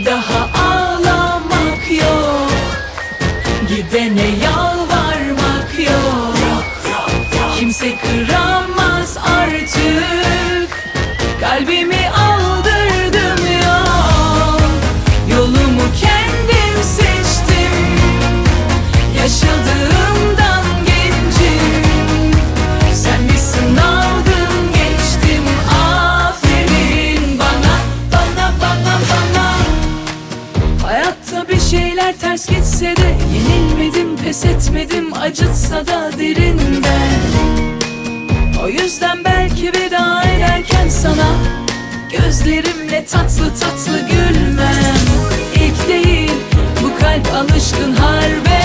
daha ağlamak yok, gidene yalvarmak yok. Kimse kıramaz artık, kalbimi aldırdım yok. Yolumu kendim seçtim, yaşadığımdan gencim. Sen bir sınavdın, geçtim, aferin bana, bana, bana, bana. Hayatta bir şeyler ters gitse de yenilmedim, pes etmedim, acıtsa da derinden. O yüzden belki veda ederken sana gözlerimle tatlı tatlı gülmem. İlk değil, bu kalp alışkın harbe.